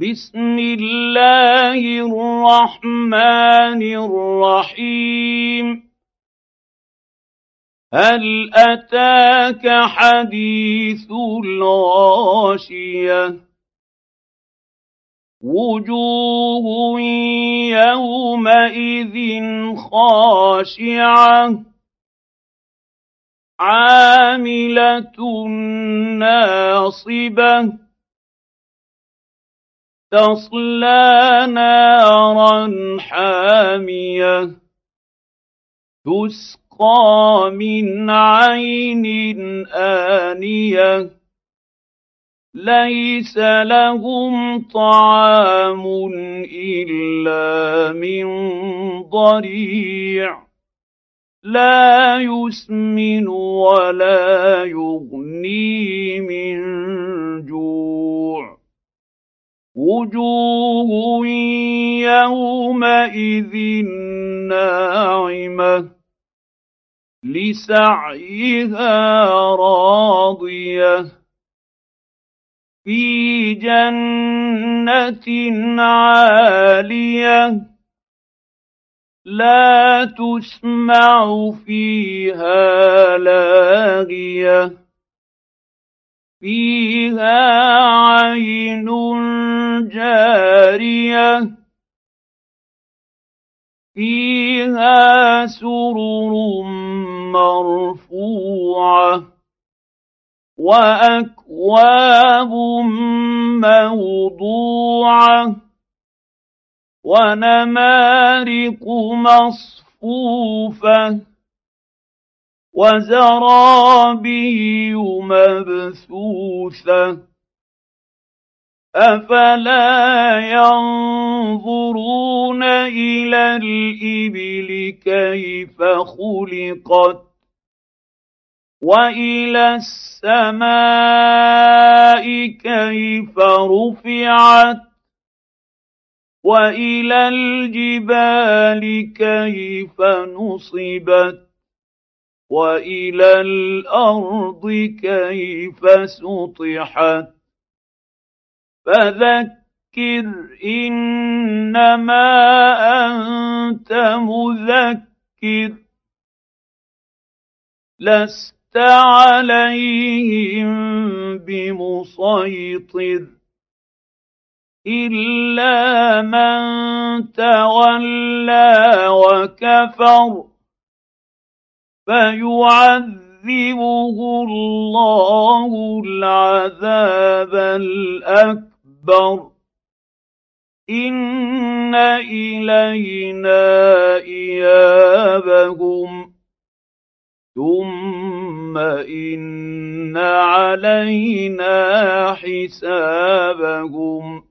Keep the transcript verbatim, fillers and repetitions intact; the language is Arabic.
بسم الله الرحمن الرحيم هل أتاك حديث الغاشية وجوه يومئذ خاشعة عاملة ناصبة تصلى نارا حامية تسقى من عين آنية ليس لهم طعام إلا من ضريع لا يسمن ولا يغني من جوع وجوه يومئذ ناعمة لسعيها راضية في جنة عالية لا تسمع فيها لاغية فيها عين جارية فيها سرر مرفوعة وأكواب موضوعة ونمارق مصفوفة وزرابي مبثوثة أفلا ينظرون إلى الإبل كيف خلقت وإلى السماء كيف رفعت وإلى الجبال كيف نصبت وإلى الأرض كيف سطحت فذكر إنما أنت مذكر لست عليهم بمسيطر إلا من تولى وكفر فيعذبه الله العذاب الأكبر إن إلينا إيابهم ثم إن علينا حسابهم